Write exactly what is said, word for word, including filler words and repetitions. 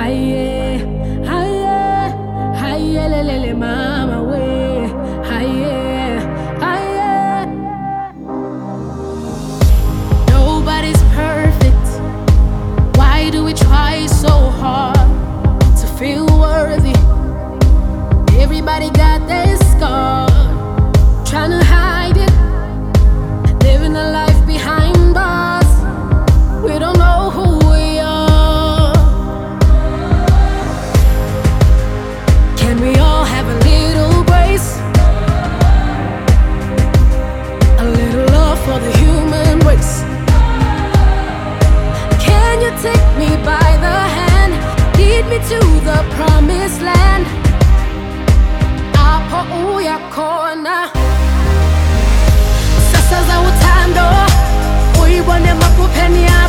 Haye, haye, haye, le, le, le, mama, we. Haye, haye. Nobody's perfect. Why do we try so hard to feel worthy? Everybody got their scar, trying to hide it, living a life behind bars. We don't know who we are. Can we all have a little grace? A little love for the human race. Can you take me by the hand, lead me to the promised land? Hapo uyakona, sasa za utando, uibone makupenia.